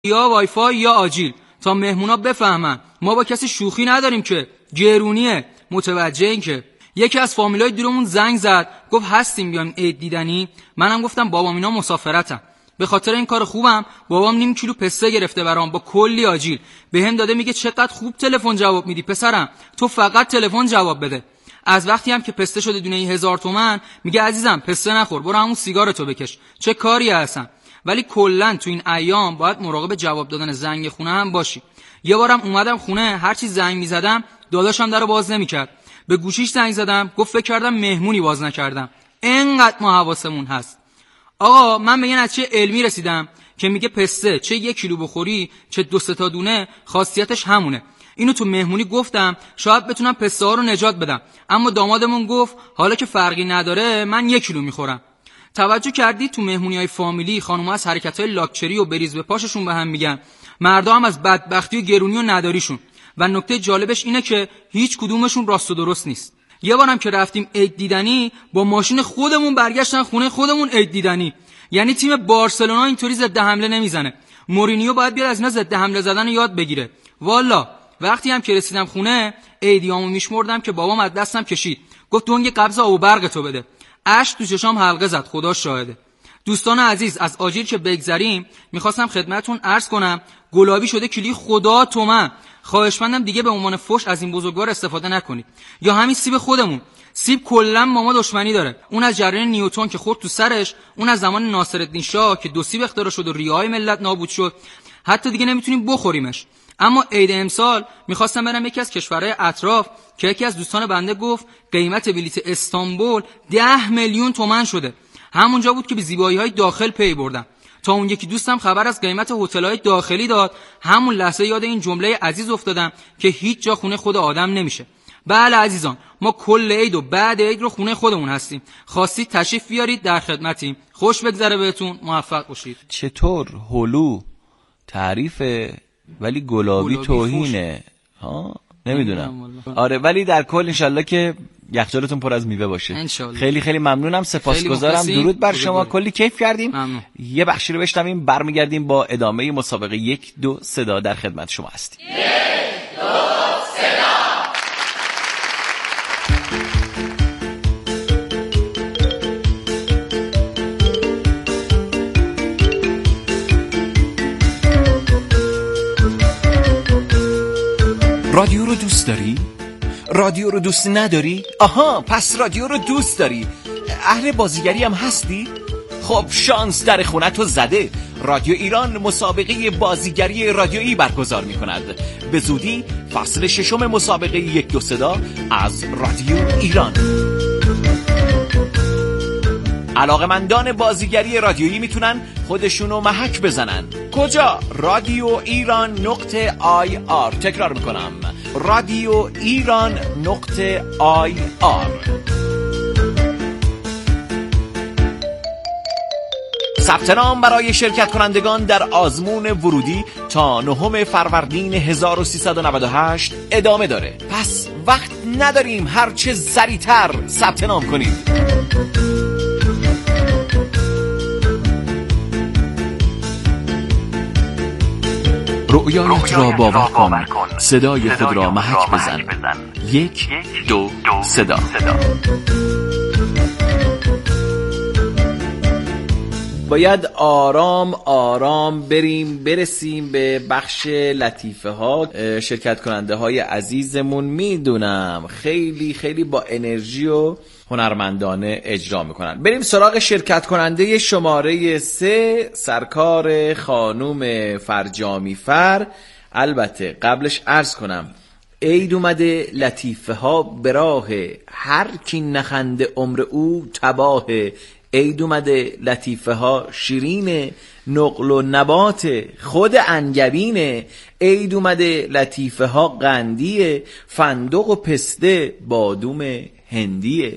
یا وای فای یا آجیل تا مهمونا بفهمن ما با کسی شوخی نداریم که گرونیه. متوجه این که یکی از فامیلای دورمون زنگ زد گفت هستیم بیایم عید دیدنی. منم گفتم بابام اینا مسافرتن. به خاطر این کار خوبم بابام نیم کیلو پسته گرفته برام با کلی آجیل بهم داده. میگه چقدر خوب تلفن جواب میدی پسرم، تو فقط تلفن جواب بده. از وقتی هم که پسته شده دونه 1000 تومان میگه عزیزم پسته نخور، برو همون سیگارتو بکش. چه کاری هستن. ولی کلا تو این ایام باید مراقب جواب دادن زنگ خونه هم باشی. یه بارم اومدم خونه هر چی زنگ میزدم داداشم درو باز نمیکرد. به گوشیش زنگ زدم گفت فکر کردم مهمونی باز نکردم. اینقدر ما حواسمون هست. آقا من به یه نتیجه علمی رسیدم که میگه پسته چه 1 کیلو بخوری چه 2-3 تا دونه خاصیتش همونه. اینو تو مهمونی گفتم شاید بتونم پسته ها رو نجات بدم، اما دامادمون گفت حالا که فرقی نداره من 1 کیلو میخورم. توجه کردی تو مهمونی‌های فامیلی خانم‌ها از حرکت‌های لاکچری و بریز به پاششون به هم میگن، مردا هم از بدبختی و گرونی و نداریشون. و نکته جالبش اینه که هیچ کدومشون راست و درست نیست. یه بارم که رفتیم عید دیدنی با ماشین خودمون برگشتن خونه خودمون عید دیدنی. یعنی تیم بارسلونا اینطوری ضد حمله نمیزنه. مورینیو باید بیاد از اینا ضد حمله زدن یاد بگیره. والا وقتی هم که رسیدم خونه عیدیامو میشمردم که بابام از دستم کشید گفت دونگ قبض آب و برق تو بده. اشک تو چشام حلقه زد، خدا شاهده. دوستان عزیز از آجیل که بگذریم میخواستم خدمتتون عرض کنم گلابی شده کیلویی خدا تومن. خواهشمندم دیگه به عنوان فحش از این بزرگوار استفاده نکنید. یا همین سیب خودمون، سیب کلا با ما دشمنی داره. اون از جریان نیوتن که خورد تو سرش، اون از زمان ناصرالدین شاه که 2 سیب اختراع شد و ریه‌های ملت نابود شد، حتی دیگه نمیتونیم بخوریمش. اما عید امسال میخواستم برم یکی از کشورهای اطراف که یکی از دوستان بنده گفت قیمت بلیت استانبول 10 میلیون تومان شده. همونجا بود که به زیبایی‌های داخل پی بردم. تا اون یکی دوستم خبر از قیمت هتل‌های داخلی داد، همون لحظه یاد این جمله عزیز افتادم که هیچ جا خونه خود آدم نمیشه. بله عزیزان، ما کل عید و بعد عید رو خونه خودمون هستیم. خواستید تشریف بیارید، در خدمتیم. خوش بگذره بهتون، موفق باشید. چطور هلو تعریفه ولی گلابی توهینه؟ ها نمیدونم. آره ولی در کل انشالله که یخچالتون پر از میوه باشه. انشالله. خیلی خیلی ممنونم، سپاسگزارم. درود بر شما. کلی کیف کردیم. ممنون. یه بخشی رو بشنویم، برمیگردیم با ادامه مسابقه 1 2 صدا. در خدمت شما هستیم. 1 2 صدا. رادیو رو دوست داری؟ رادیو رو دوست نداری؟ آها، پس رادیو رو دوست داری. اهل بازیگری هم هستی؟ خب شانس در خونتو زده. رادیو ایران مسابقه بازیگری رادیویی برگزار می کند. به زودی فصل 6 مسابقه 1 2 صدا از رادیو ایران. علاقمندان بازیگری رادیویی میتونن خودشونو محک بزنن. کجا؟ رادیو ایران نقطه IR. تکرار میکنم، رادیو ایران نقطه IR. ثبت نام برای شرکت کنندگان در آزمون ورودی تا 9 فروردین 1398 ادامه داره. پس وقت نداریم، هرچه سریعتر ثبت نام کنید. رؤیایت را باور کن، صدای خود را محک بزن. 1 2 صدا. باید آرام آرام برسیم به بخش لطیفه ها. شرکت کننده های عزیزمون میدونم خیلی خیلی با انرژی و هنرمندانه اجرا میکنن. بریم سراغ شرکت کننده شماره 3، سرکار خانوم فرجامی فر. البته قبلش عرض کنم عید اومده، لطیفه ها به راه، هر کی نخنده عمر او تباه. عید اومده، لطیفه ها شیرینه، نقل و نبات خود انگبینه. عید اومده، لطیفه ها قندیه، فندق و پسته بادوم هندیه.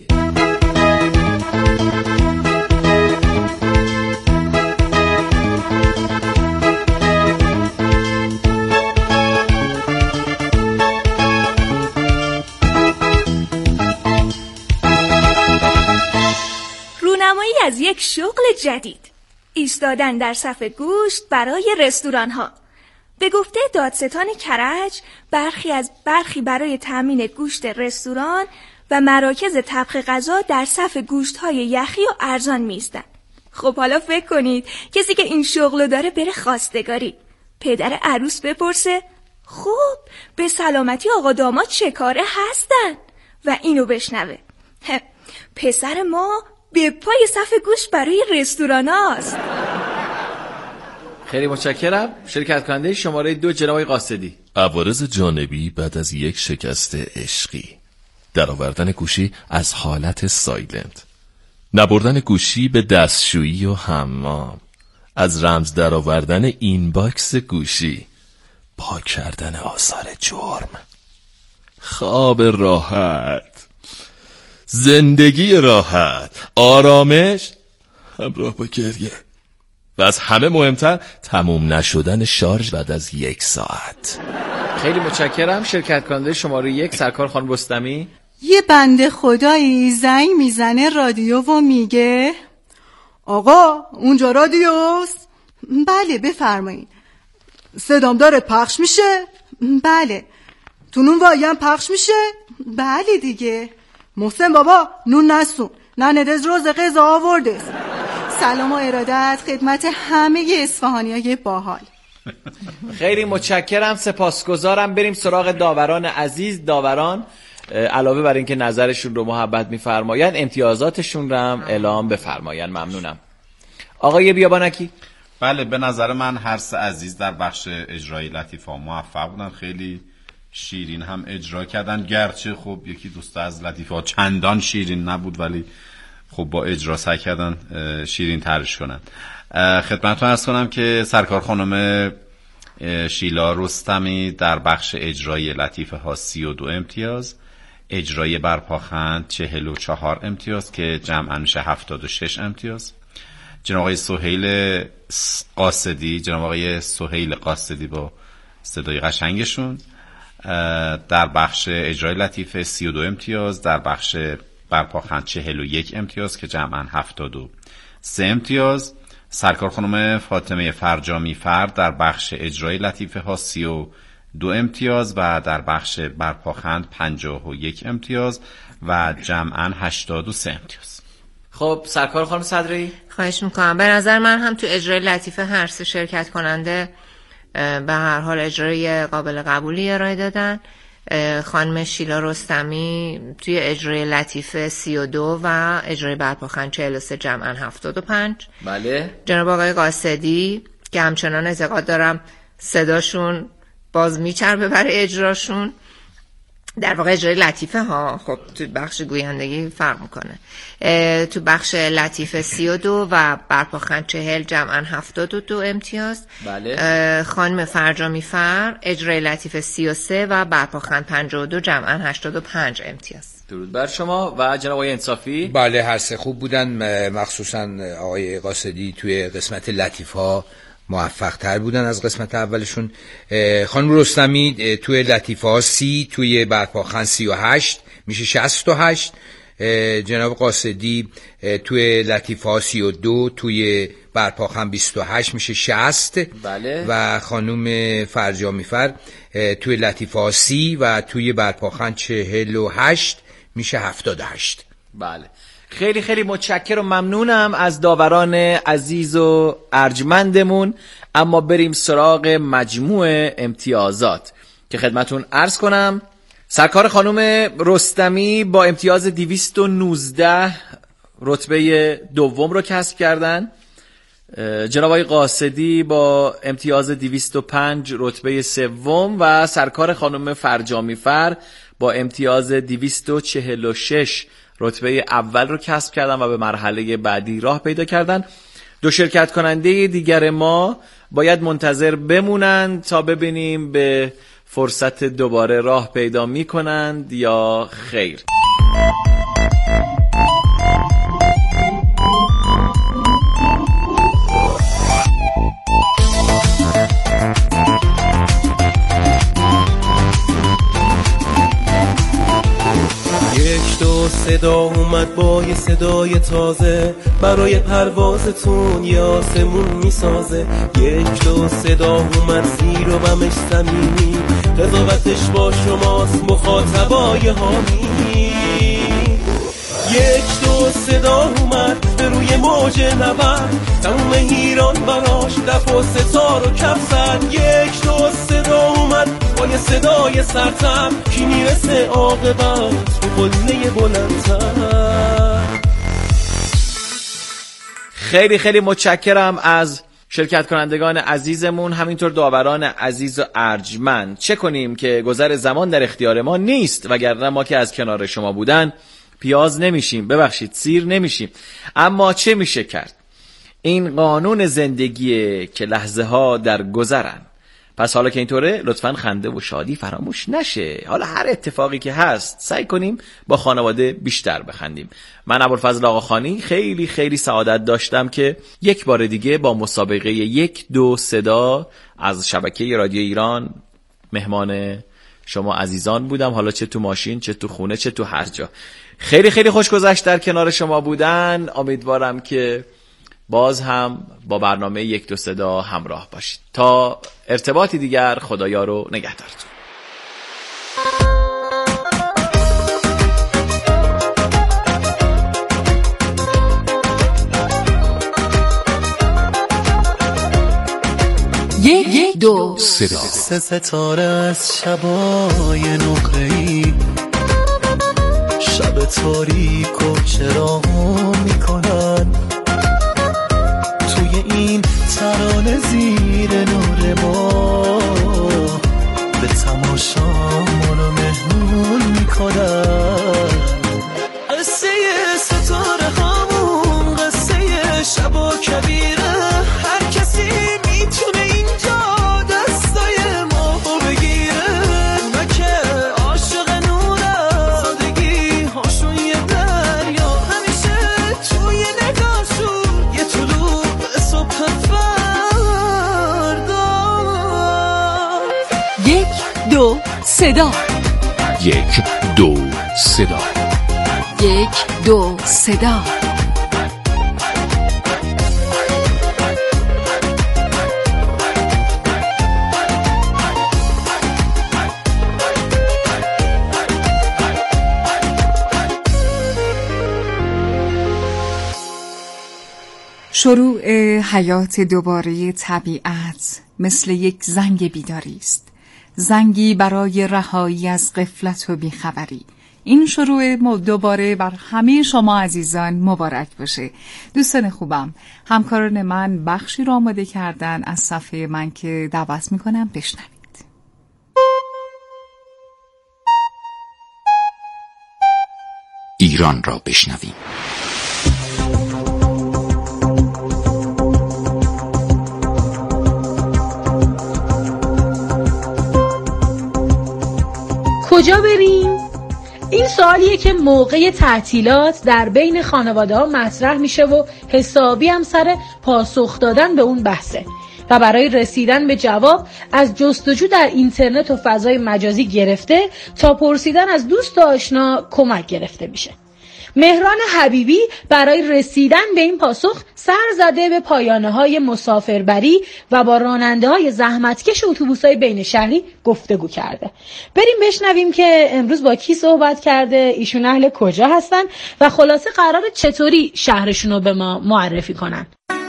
رونمایی از یک شغل جدید. ایستادن در صف گوشت برای رستوران ها. به گفته دادستان کرج برخی برای تامین گوشت رستوران و مراکز طبخ غذا در صف گوشت های یخی و ارزان میستن. خب حالا فکر کنید کسی که این شغلو داره بره خواستگاری، پدر عروس بپرسه خب به سلامتی آقا داماد چه کاره هستن و اینو بشنوه پسر ما به پای صف گوشت برای رستوران هاست. خیلی متشکرم. شرکت کننده شماره 2 جناب آقای قاصدی. عوارض جانبی بعد از یک شکست عشقی: درآوردن گوشی از حالت سایلنت، نبردن گوشی به دستشویی و حمام، از رمز درآوردن اینباکس گوشی، پاک کردن آثار جرم، خواب راحت، زندگی راحت، آرامش همراه با گریه و از همه مهمتر تموم نشدن شارژ بعد از 1 ساعت. خیلی متشکرم. شرکت کننده شماره 1 سرکار خانم رستمی. یه بنده خدایی زنگ میزنه رادیو و میگه آقا اونجا رادیوست؟ بله بفرمایید. صدام داره پخش میشه؟ بله. تو نون وایم پخش میشه؟ بله دیگه. محسن بابا نون نسون، ننه دز روز قضا آورده. سلام و ارادت خدمت همه اصفهانیای باحال. خیلی متشکرم، سپاسگزارم. بریم سراغ داوران عزیز. داوران علاوه بر اینکه نظرشون رو محبت میفرماین، امتیازاتشون رو هم اعلام بفرماین. ممنونم. آقای بیابانکی. بله، به نظر من هر سه عزیز در بخش اجرای لطیفه موفق بودن، خیلی شیرین هم اجرا کردن، گرچه خب یکی دوستا از لطیفه ها چندان شیرین نبود ولی خب با اجرا سعی کردن شیرین ترش کنن. خدمتتون عرض کنم که سرکار خانم شیلا رستمی در بخش اجرای لطیفه ها 32 امتیاز، اجرای برپاخند 44 امتیاز که جمعاً میشه 76 امتیاز. جناب آقای سهیل قاصدی با صدای قشنگشون در بخش اجرای لطیفه 32 امتیاز، در بخش برپاخند 41 امتیاز که جمعاً 73 امتیاز. سرکار خانم فاطمه فرجامی فرد در بخش اجرای لطیفه ها 32 امتیاز و در بخش برپاخند 51 امتیاز و جمعاً 83 امتیاز. خب سرکار خانم صدری. خواهش میکنم. به نظر من هم تو اجرای لطیفه هر سه شرکت کننده به هر حال اجرای قابل قبولی ارائه دادن. خانم شیلا رستمی توی اجرای لطیفه 32 و اجرای برپاخند 43 جمعاً 75. بله. جناب آقای قاصدی که همچنان اعتقاد دارم صداشون باز میچربه برای اجراشون، در واقع اجرای لطیفه ها خب تو بخش گویندگی فرق میکنه. تو بخش لطیفه 32 و برپاخند 40 جمعاً 72 امتیاز. بله. خانم فرجامی فر اجرای لطیفه 33 و برپاخند 52 جمعاً 85 امتیاز. درود بر شما. و جناب آقای انصافی. بله هر سه خوب بودن، مخصوصا آقای قاصدی توی قسمت لطیفه ها موفق تر بودن از قسمت اولشون. خانم رستمی توی لطیفه ها 30، توی برپاخند 38 میشه 68. جناب قاصدی توی لطیفه ها 32، توی برپاخند 28 میشه 60. بله. و خانم فرجامی فر توی لطیفه ها 30 و توی برپاخند 48 میشه 78. بله. خیلی خیلی متشکرم و ممنونم از داوران عزیز و ارجمندمون. اما بریم سراغ مجموع امتیازات که خدمتون عرض کنم. سرکار خانم رستمی با امتیاز 219 رتبه دوم رو کسب کردن. جناب آقای قاصدی با امتیاز 205 رتبه سوم و سرکار خانم فرجامی فر با امتیاز 246 رتبه اول رو کسب کردن و به مرحله بعدی راه پیدا کردن. دو شرکت کننده دیگر ما باید منتظر بمونند تا ببینیم به فرصت دوباره راه پیدا می کنند یا خیر. صدا اومد با یه صدای تازه، برای پروازتون یه آسمون میسازه. 1 2 صدا اومد زیر و بمش زمینی، قضاوتش با شماست مخاطبای حامی. 1 2 صدا اومد به روی موج نبرد، تموم ایران براش دف و ستار و کف زد. 1 2 صدا اومد با یه صدای سرتر، کی میرسه عاقبت تو قله بلندتر. خیلی خیلی متشکرم از شرکت کنندگان عزیزمون، همینطور داوران عزیز و ارجمند. چه کنیم که گذر زمان در اختیار ما نیست، وگرنه ما که از کنار شما بودن پیاز نمیشیم، ببخشید سیر نمیشیم. اما چه میشه کرد؟ این قانون زندگیه که لحظه ها در گذرن. پس حالا که اینطوره لطفاً خنده و شادی فراموش نشه. حالا هر اتفاقی که هست سعی کنیم با خانواده بیشتر بخندیم. من ابوالفضل آقاخانی خیلی خیلی سعادت داشتم که یک بار دیگه با مسابقه 1 2 صدا از شبکه رادیو ایران مهمان شما عزیزان بودم. حالا چه تو ماشین، چه تو خونه، چه تو هر جا. خیلی خیلی خوش گذشت در کنار شما بودن. امیدوارم که باز هم با برنامه 1 2 صدا همراه باشید. تا ارتباطی دیگر، خدایا رو نگهدارتون. یک دو صدا. 3 ستاره از شبای نقره‌ای، شب تاریک و چراغ میکنن. توی این ترانه زیر نور ما به تماشا منو مهمون میکنن. قصه ستاره همون قصه شب و کبیره، هر کسی میتونه اینجا دستای ما بگیره. اونا که عاشق نوره، سادگی هاشون یه دریا، همیشه توی نگاهشون یه طلوع صبح فردا. 1 2 صدا. 1 2 صدا. 1 2 صدا. شروع حیات دوباره طبیعت مثل یک زنگ بیداری است، زنگی برای رهایی از غفلت و بیخبری. این شروع دوباره بر همه شما عزیزان مبارک باشه. دوستان خوبم، همکاران من بخشی را آماده کردن از صفحه من که دعوت میکنم بشنوید. ایران را بشنویم. کجا بریم؟ این سوالیه که موقع تعطیلات در بین خانواده‌ها مطرح میشه و حسابی هم سر پاسخ دادن به اون بحثه و برای رسیدن به جواب از جستجو در اینترنت و فضای مجازی گرفته تا پرسیدن از دوست و آشنا کمک گرفته میشه. مهران حبیبی برای رسیدن به این پاسخ سر زده به پایانه‌های مسافربری و با راننده‌های زحمتکش اتوبوس‌های بین شهری گفتگو کرده. بریم بشنویم که امروز با کی صحبت کرده، ایشون اهل کجا هستن و خلاصه قراره چطوری شهرشون رو به ما معرفی کنن.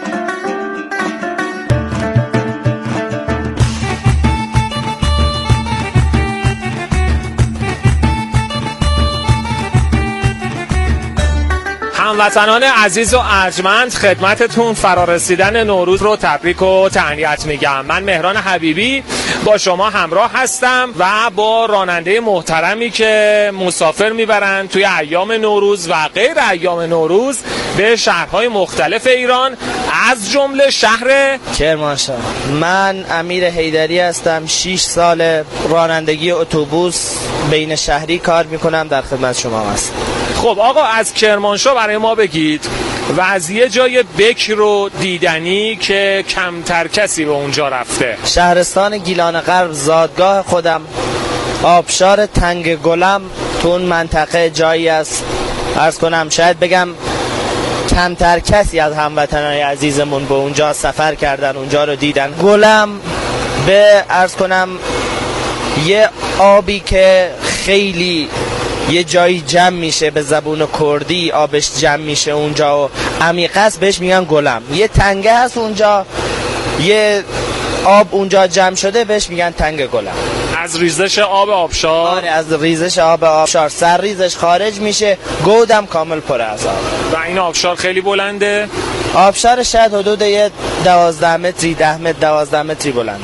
هموطنان عزیز و ارجمند، خدمتتون فرارسیدن نوروز رو تبریک و تهنیت میگم. من مهران حبیبی با شما همراه هستم و با راننده محترمی که مسافر میبرن توی ایام نوروز و غیر ایام نوروز به شهرهای مختلف ایران، از جمله شهر کرمانشاه. من امیر حیدری هستم، 6 سال رانندگی اتوبوس بین شهری کار میکنم، در خدمت شما هستم. خب آقا، از کرمانشاه برای ما بگید و از یه جای بکر و دیدنی که کمتر کسی به اونجا رفته. شهرستان گیلان غرب، زادگاه خودم. آبشار تنگ گلم تو اون منطقه جایی است عرض کنم شاید بگم کمتر کسی از هموطنان عزیزمون به اونجا سفر کردن، اونجا رو دیدن. گلم به عرض کنم یه آبی که خیلی یه جایی جمع میشه، به زبون کردی آبش جمع میشه اونجا و عمیق است، بهش میگن گلم. یه تنگه هست اونجا، یه آب اونجا جمع شده، بهش میگن تنگ گلم. از ریزش آب آبشار؟ آره، از ریزش آب آبشار سر ریزش خارج میشه، گودم کامل پر از آب. و این آبشار خیلی بلنده؟ آبشار شاید حدود 12 متری 10 متر 12 متری بلنده.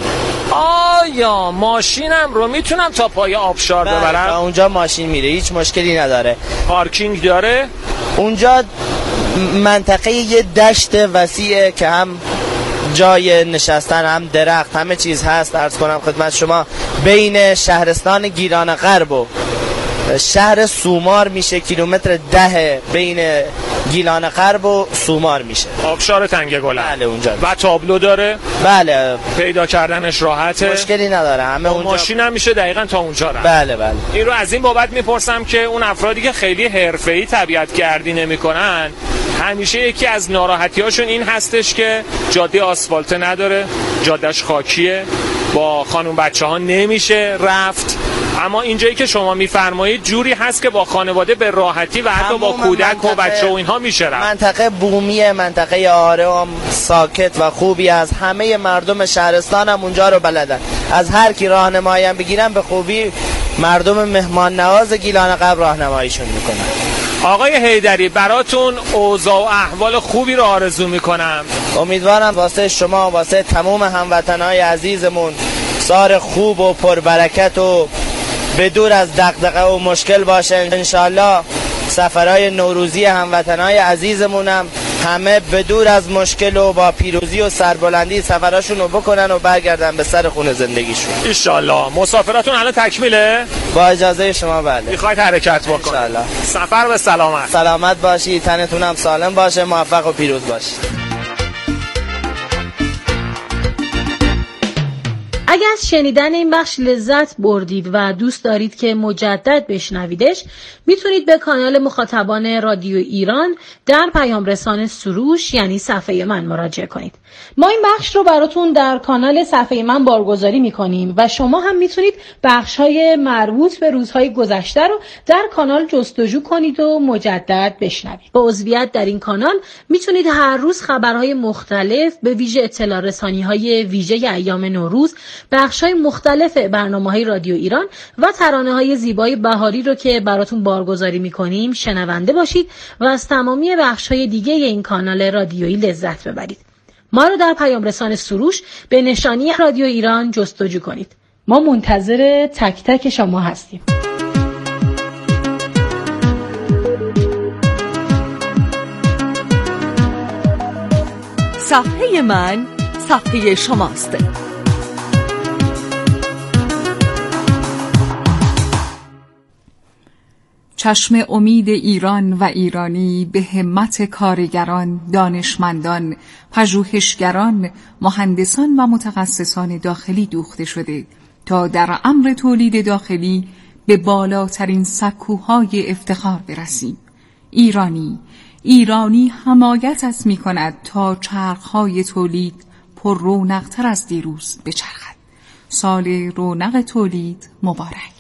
آیا ماشینم رو میتونم تا پای آبشار ببرم؟ تا اونجا ماشین میره، هیچ مشکلی نداره. پارکینگ داره؟ اونجا منطقه یه دشت وسیعه که هم جای نشستن هم درخت همه چیز هست. عرض کنم خدمت شما بین شهرستان گیلان غرب و شهر سومار میشه کیلومتر 10 بین گیلان غرب و سومار میشه. آبشار تنگ گلم. بله اونجا. و تابلو داره؟ بله. پیدا کردنش راحته؟ مشکلی نداره. همه اونجا ماشین هم میشه دقیقاً تا اونجا رفت. بله بله. این رو از این بابت میپرسم که اون افرادی که خیلی حرفه‌ای طبیعت گردی نمیکنن همیشه یکی از ناراحتی‌هاشون این هستش که جاده آسفالت نداره، جادهش خاکیه، با خانم بچه‌ها نمیشه رفت. اما اینجایی که شما میفرمایید جوری هست که با خانواده به راحتی و حتی با کودک و بچه و اینها میشه رفت. منطقه بومیه، منطقه آرام، ساکت و خوبی از همه مردم شهرستان هم اونجا رو بلدن. از هر کی راهنمایی هم بگیرن به خوبی مردم مهمان نواز گیلان غرب راهنماییشون میکنن. آقای حیدری براتون اوضاع و احوال خوبی رو آرزو میکنم. امیدوارم واسه شما، واسه تمام هموطنهای عزیزمون سال خوب و پربرکت و به دور از دغدغه و مشکل باشه. انشالله سفرهای نوروزی هموطنهای عزیزمونم همه به دور از مشکل و با پیروزی و سربلندی سفراشون رو بکنن و برگردن به سر خونه زندگیشون. انشالله. مسافرتون الان تکمیله؟ با اجازه شما بله. میخواید حرکت بکنید؟ انشالله. سفر به سلامت. سلامت باشید، تنتون هم سالم باشه، موفق و پیروز باشید. اگر از شنیدن این بخش لذت بردید و دوست دارید که مجدد بشنویدش، میتونید به کانال مخاطبان رادیو ایران در پیام رسان سروش یعنی صفحه من مراجعه کنید. ما این بخش رو براتون در کانال صفحه من بارگذاری میکنیم و شما هم میتونید بخش‌های مربوط به روزهای گذشته رو در کانال جستجو کنید و مجدد بشنوید. با عضویت در این کانال میتونید هر روز خبرهای مختلف به ویژه اطلاع رسانی‌های ویژه ایام نوروز، بخش‌های مختلف برنامه‌های رادیو ایران و ترانه‌های زیبای بهاری رو که براتون بارگذاری می‌کنیم شنونده باشید و از تمامی بخش‌های دیگه این کانال رادیویی لذت ببرید. ما رو در پیام رسان سروش به نشانی رادیو ایران جستجو کنید. ما منتظر تک تک شما هستیم. صفحه من صفحه شماست. چشم امید ایران و ایرانی به همت کارگران، دانشمندان، پژوهشگران، مهندسان و متخصصان داخلی دوخته شده تا در امر تولید داخلی به بالاترین سکوهای افتخار برسیم. ایرانی حمایت از می کند تا چرخهای تولید پر رونق‌تر از دیروز بچرخد. سال رونق تولید مبارک.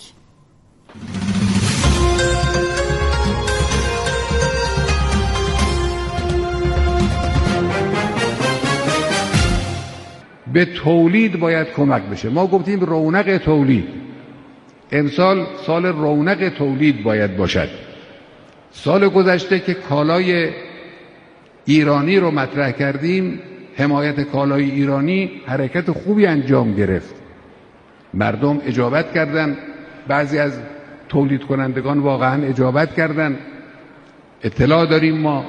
به تولید باید کمک بشه. ما گفتیم رونق تولید. امسال سال رونق تولید باید باشد. سال گذشته که کالای ایرانی رو مطرح کردیم، حمایت کالای ایرانی حرکت خوبی انجام گرفت. مردم اجابت کردند، بعضی از تولید کنندگان واقعا اجابت کردند. اطلاع داریم ما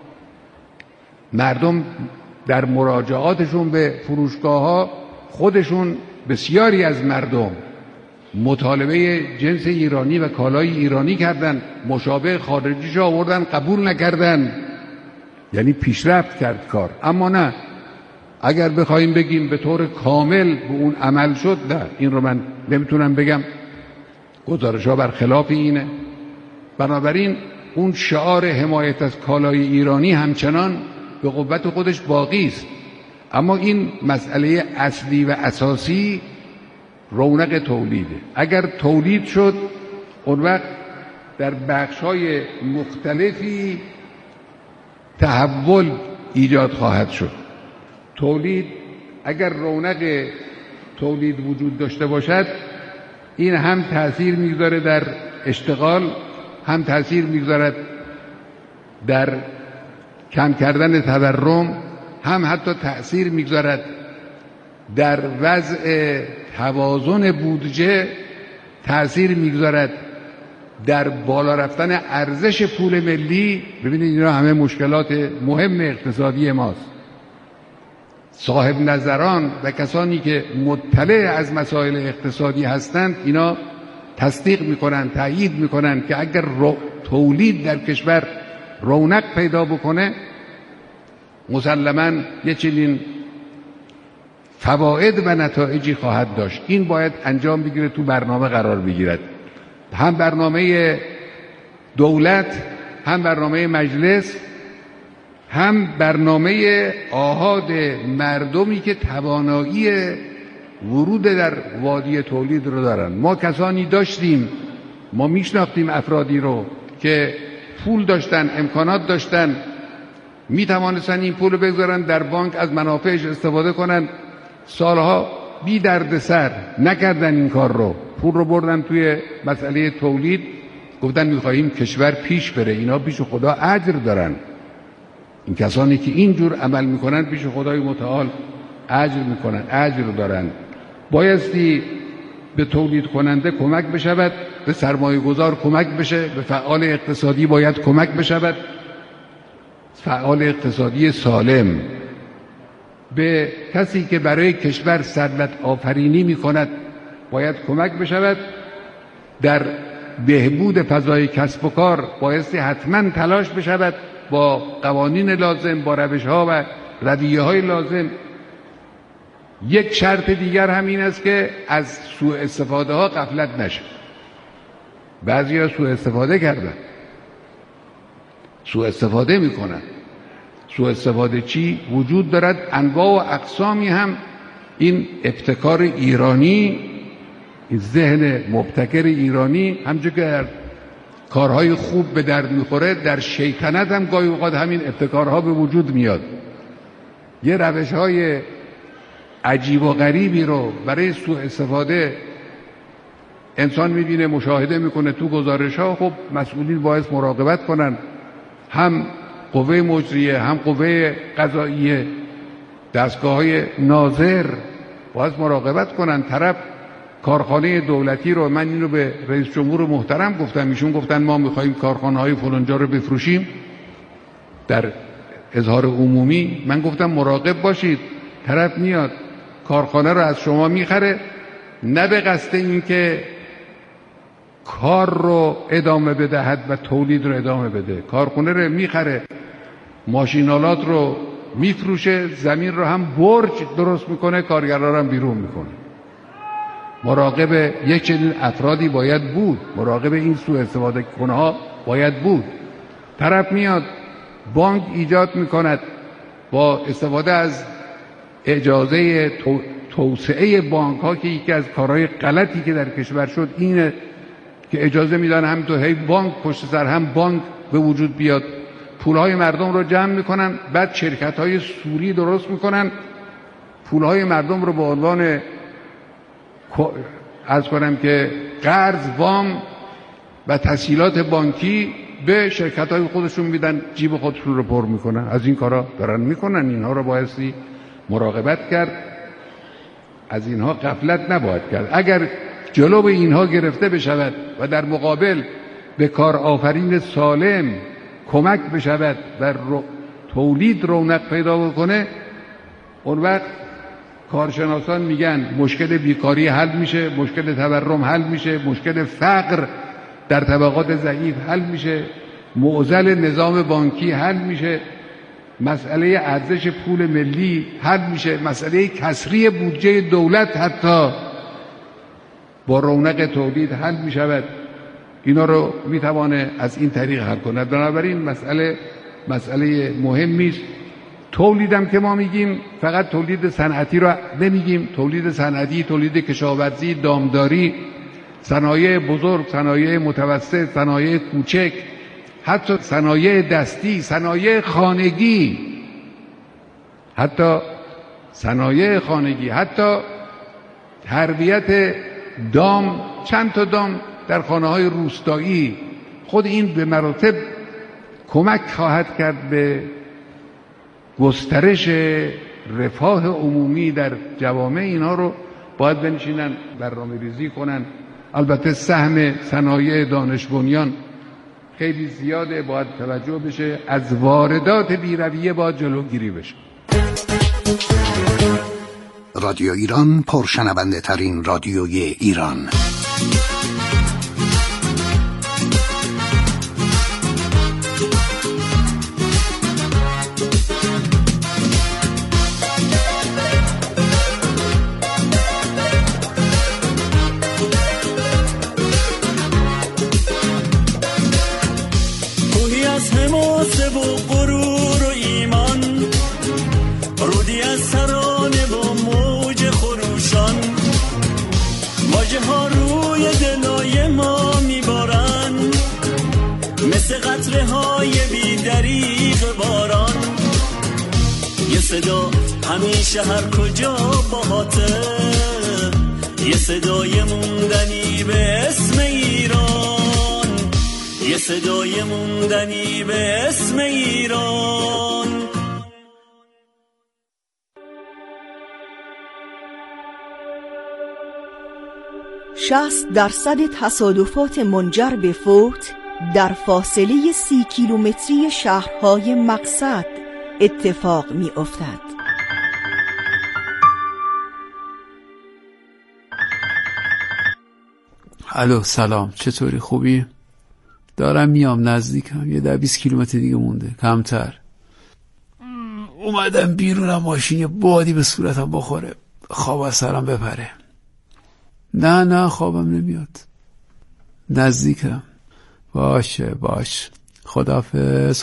مردم در مراجعاتشون به فروشگاه‌ها خودشون بسیاری از مردم مطالبه جنس ایرانی و کالای ایرانی کردن، مشابه خارجیش آوردن قبول نکردن، یعنی پیشرفت کرد کار. اما نه، اگر بخوایم بگیم به طور کامل به اون عمل شد، نه، این رو من نمیتونم بگم. گزارش‌ها برخلاف اینه. بنابراین اون شعار حمایت از کالای ایرانی همچنان به قوت خودش باقی است، اما این مسئله اصلی و اساسی رونق تولیده. اگر تولید شد اون وقت در بخش‌های مختلفی تحول ایجاد خواهد شد. تولید اگر رونق تولید وجود داشته باشد، این هم تأثیر میگذاره در اشتغال، هم تأثیر میگذارد در کم کردن تورم، هم حتی تأثیر میگذارد در وضع توازن بودجه، تأثیر میگذارد در بالا رفتن ارزش پول ملی. ببینید اینا همه مشکلات مهم اقتصادی ماست. صاحب نظران و کسانی که مطلع از مسائل اقتصادی هستند اینا تصدیق میکنن، تأیید میکنن که اگر تولید در کشور رونق پیدا بکنه مسلماً یه چنین فواید و نتایجی خواهد داشت. این باید انجام بگیره، تو برنامه قرار بگیرد، هم برنامه دولت، هم برنامه مجلس، هم برنامه آحاد مردمی که توانایی ورود در وادی تولید رو دارن. ما کسانی داشتیم، ما میشناختیم افرادی رو که پول داشتن، امکانات داشتن، میتوانستن این پول رو بگذارن در بانک، از منافعش استفاده کنن، سالها بی درد سر نکردن این کار رو، پول رو بردن توی مسئله تولید، گفتن میخواییم کشور پیش بره. اینا پیش خدا اجر دارن. این کسانی که اینجور عمل میکنن پیش خدای متعال اجر میکنن، اجر دارن. بایستی به تولید کننده کمک بشود، به سرمایه گذار کمک بشه، به فعال اقتصادی باید کمک بشود، فعال اقتصادی سالم، به کسی که برای کشور ثروت آفرینی میکند باید کمک بشود. در بهبود فضای کسب و کار بایستی حتما تلاش بشود با قوانین لازم، با روش‌ها و رویه‌های لازم. یک شرط دیگر هم این است که از سوء استفاده ها غفلت نشه. بعضی‌ها سوء استفاده کردن، سوء استفاده میکنن. سوء استفاده چی؟ وجود دارد انواع و اقسامی هم. این ابتکار ایرانی، این ذهن مبتکر ایرانی، همچون که در کارهای خوب به درد میخوره، در شیطنت هم گاهی اوقات همین ابتکارها به وجود میاد. یه روش‌های عجیب و غریبی رو برای سوء استفاده انسان میبینه، مشاهده میکنه تو گزارش‌ها. خب مسئولین باید مراقبت کنن، هم قوه مجریه، هم قوه قضاییه، دستگاه‌های ناظر باید مراقبت کنن. طرف کارخانه دولتی رو، من اینو به رئیس جمهور محترم گفتم، ایشون گفتن ما میخوایم کارخانه‌های فلانجا رو بفروشیم در اظهار عمومی. من گفتم مراقب باشید، طرف میاد کارخانه رو از شما میخره، نه به قصد این که کار رو ادامه بدهد و تولید رو ادامه بده. کارخانه رو میخره، ماشینالات رو میفروشه، زمین رو هم برج درست میکنه، کارگران رو هم بیرون میکنه. مراقب یک چنین افرادی باید بود، مراقب این سوء استفاده کنه ها باید بود. طرف میاد بانک ایجاد میکند، با استفاده از اجازه توسعه بانک ها که یکی از کارهای غلطی که در کشور شد اینه که اجازه میدن هم تو هی بانک پشت سر هم بانک به وجود بیاد، پولهای مردم رو جمع میکنن، بعد شرکت های سوری درست میکنن، پولهای مردم رو به عنوان عرض کنم که قرض، وام و تسهیلات بانکی به شرکت های خودشون میدن، جیب خودشون رو پر میکنن. از این کارا دارن میکنن. اینها رو بایستی مراقبت کرد، از اینها غفلت نباید کرد. اگر جلو به اینها گرفته بشود و در مقابل به کار آفرین سالم کمک بشود و تولید رونق پیدا بکنه، اون وقت کارشناسان میگن مشکل بیکاری حل میشه، مشکل تورم حل میشه، مشکل فقر در طبقات ضعیف حل میشه، معضل نظام بانکی حل میشه، مسئله ارزش پول ملی حل میشه، مسئله کسری بودجه دولت حتی با رونق تولید حل میشود. اینا رو میتوانه از این طریق حل کند. بنابراین مسئله مهمی است. تولیدم که ما میگیم فقط تولید صنعتی رو نمیگیم، تولید صنعتی، تولید کشاورزی، دامداری، صنایع بزرگ، صنایع متوسط، صنایع کوچک، حتی صنایع دستی، صنایع خانگی، حتی تربیت دام، چند تا دام در خانه‌های روستایی. خود این به مراتب کمک خواهد کرد به گسترش رفاه عمومی در جوامع. اینا رو باید بنشینن برنامه‌ریزی کنن. البته سهم صنایع دانش بنیان خیلی زیاده، باید توجه بشه. از واردات بی‌رویه باید جلوگیری بشه. رادیو ایران پرشنونده ترین رادیوی ایران. صدا همیشه هر کجا باهاته، یه صدای موندنی به اسم ایران، یه صدای موندنی به اسم ایران. 60% تصادفات منجر به فوت در فاصله 30 کیلومتری شهرهای مقصد اتفاق می افتد. الو سلام، چطوری؟ خوبی؟ دارم میام، نزدیکم، یه 20 کیلومتر دیگه مونده، کمتر. اومدم بیرونم، ماشین یه بادی به صورتم بخوره، خواب از سرم بپره. نه خوابم نمیاد، نزدیکم. باشه خداحافظ.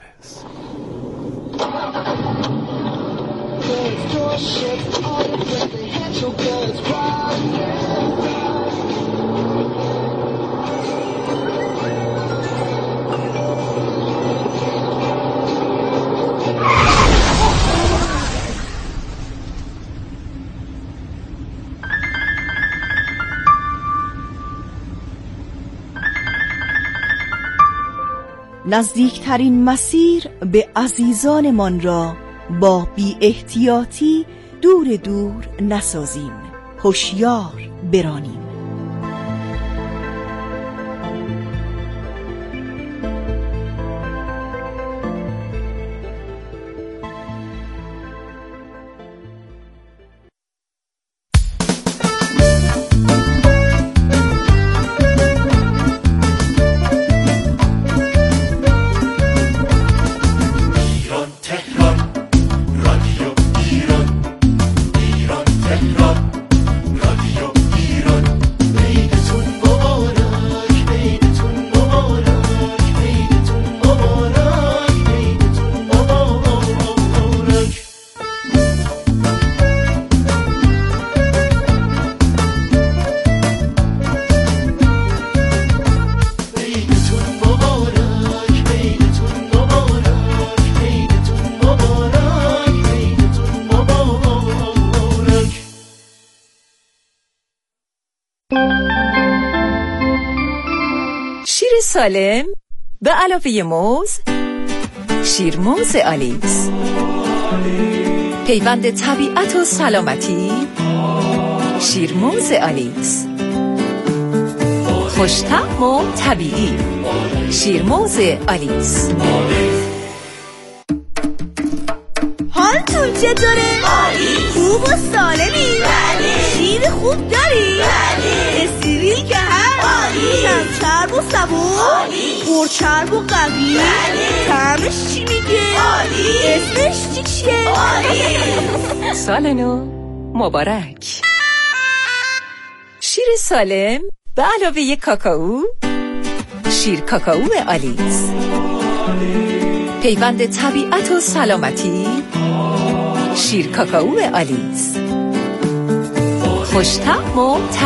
نزدیکترین مسیر به عزیزانمان را با بی احتیاطی دور نسازیم، هوشیار برانیم. سالم به علاوه موز، شیرموز آلیس، پیوند طبیعت و سلامتی، شیرموز آلیس، خوش‌طعم و طبیعی، شیرموز آلیس. حالتون چطوره؟ خوب و سالمی؟ شیر خوب داری؟ استریل که هست؟ کم چرب و سبون؟ پرچرب و قوی؟ طعمش چی میگه؟ اسمش چیه؟ سال نو مبارک. شیر سالم به علاوه کاکائو، شیر کاکائو آلیس، پیوند طبیعت و سلامتی. شیر کاکائو آلیس، خوش‌طعم و